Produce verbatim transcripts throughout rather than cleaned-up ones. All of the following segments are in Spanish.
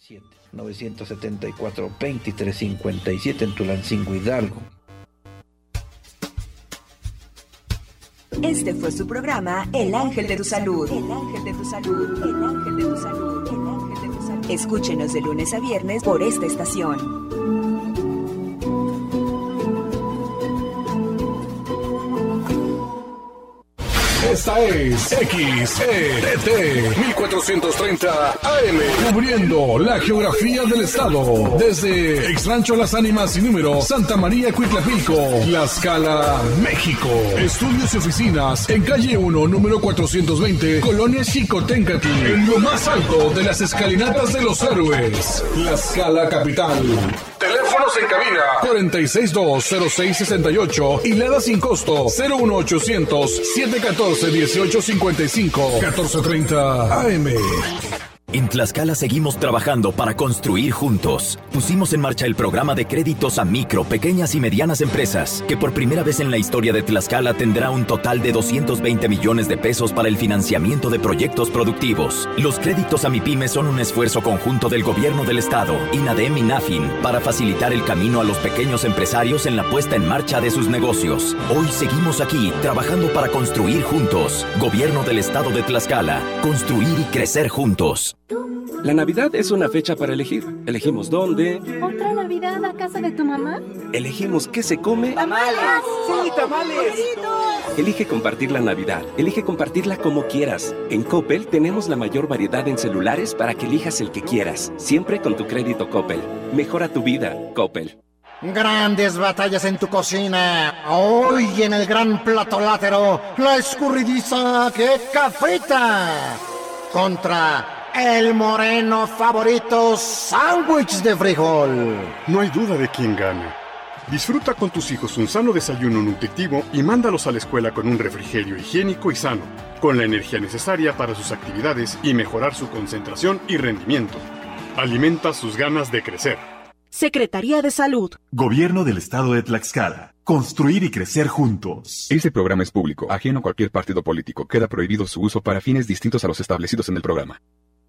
nueve siete cuatro, veintitrés cincuenta y siete en Tulancingo, Hidalgo. Este fue su programa El Ángel de tu Salud. El Ángel de tu Salud. El Ángel de tu Salud. El Ángel de tu Salud. Escúchenos de lunes a viernes por esta estación. Esta es X E T T mil cuatrocientos treinta A M, cubriendo la geografía del estado, desde Ex Rancho Las Ánimas y Número, Santa María Cuitlapilco, Tlaxcala, México. Estudios y oficinas en calle uno, número cuatrocientos veinte, Colonia Xicoténcatl, en lo más alto de las escalinatas de los héroes, Tlaxcala capital. Teléfonos en cabina cuarenta y seis dos cero seis sesenta y ocho y Lada sin costo cero uno ochocientos siete catorce dieciocho cincuenta y cinco catorce treinta A M. En Tlaxcala seguimos trabajando para construir juntos. Pusimos en marcha el programa de créditos a micro, pequeñas y medianas empresas, que por primera vez en la historia de Tlaxcala tendrá un total de doscientos veinte millones de pesos para el financiamiento de proyectos productivos. Los créditos a MIPYME son un esfuerzo conjunto del gobierno del estado, INADEM y NAFIN, para facilitar el camino a los pequeños empresarios en la puesta en marcha de sus negocios. Hoy seguimos aquí, trabajando para construir juntos. Gobierno del estado de Tlaxcala. Construir y crecer juntos. La Navidad es una fecha para elegir. Elegimos dónde. ¿Otra Navidad a casa de tu mamá? Elegimos qué se come. ¡Tamales! ¡Sí, tamales! Elige compartir la Navidad. Elige compartirla como quieras. En Coppel tenemos la mayor variedad en celulares para que elijas el que quieras. Siempre con tu crédito Coppel. Mejora tu vida, Coppel. Grandes batallas en tu cocina. Hoy en el gran plato látero, la escurridiza queca frita contra el moreno favorito sándwich de frijol. No hay duda de quién gana. Disfruta con tus hijos un sano desayuno nutritivo y mándalos a la escuela con un refrigerio higiénico y sano, con la energía necesaria para sus actividades y mejorar su concentración y rendimiento. Alimenta sus ganas de crecer. Secretaría de Salud. Gobierno del Estado de Tlaxcala. Construir y crecer juntos. Este programa es público, ajeno a cualquier partido político. Queda prohibido su uso para fines distintos a los establecidos en el programa.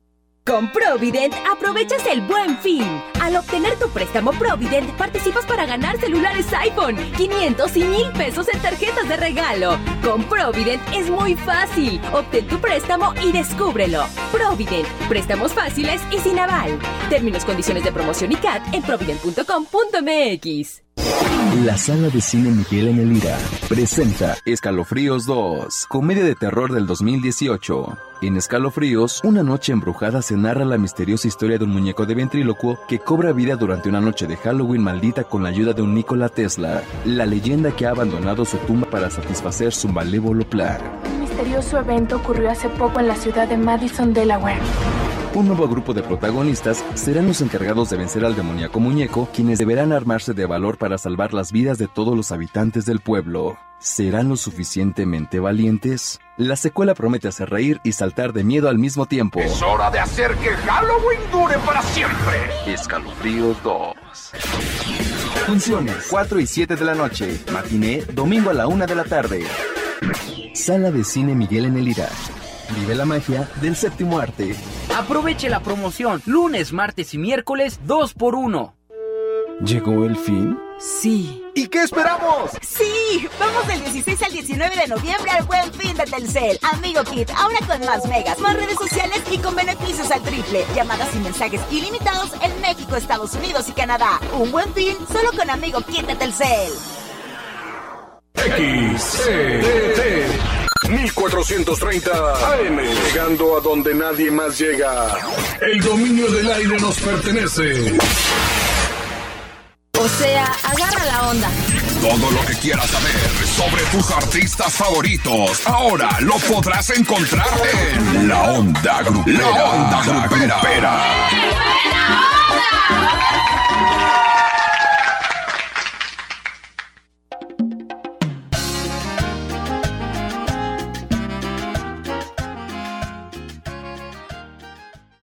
Con Provident aprovechas el Buen Fin. Al obtener tu préstamo Provident, participas para ganar celulares iPhone, quinientos y mil pesos en tarjetas de regalo. Con Provident es muy fácil. Obtén tu préstamo y descúbrelo. Provident, préstamos fáciles y sin aval. Términos, condiciones de promoción y C A T en provident punto com punto m x. La Sala de Cine Miguel en el Ira presenta Escalofríos dos, comedia de terror del dos mil dieciocho. En Escalofríos, una noche embrujada se narra la misteriosa historia de un muñeco de ventrílocuo que cobra vida durante una noche de Halloween maldita con la ayuda de un Nikola Tesla, la leyenda que ha abandonado su tumba para satisfacer su malévolo plan. Un misterioso evento ocurrió hace poco en la ciudad de Madison, Delaware. Un nuevo grupo de protagonistas serán los encargados de vencer al demoníaco muñeco, quienes deberán armarse de valor para salvar las vidas de todos los habitantes del pueblo. ¿Serán lo suficientemente valientes? La secuela promete hacer reír y saltar de miedo al mismo tiempo. Es hora de hacer que Halloween dure para siempre. Escalofríos dos. Funciones cuatro y siete de la noche. Matiné, domingo a la una de la tarde. Sala de Cine Miguel en el Ira. Vive la magia del séptimo arte. Aproveche la promoción. Lunes, martes y miércoles, dos por uno. ¿Llegó el fin? Sí. ¿Y qué esperamos? ¡Sí! Vamos del dieciséis al diecinueve de noviembre al Buen Fin de Telcel. Amigo Kit, ahora con más megas, más redes sociales y con beneficios al triple. Llamadas y mensajes ilimitados en México, Estados Unidos y Canadá. Un Buen Fin solo con Amigo Kit de Telcel. X E T T mil cuatrocientos treinta A M, llegando a donde nadie más llega. El dominio del aire nos pertenece. O sea, agarra la onda. Todo lo que quieras saber sobre tus artistas favoritos, ahora lo podrás encontrar en La Onda Grupera. La Onda Grupera. ¡Qué buena onda!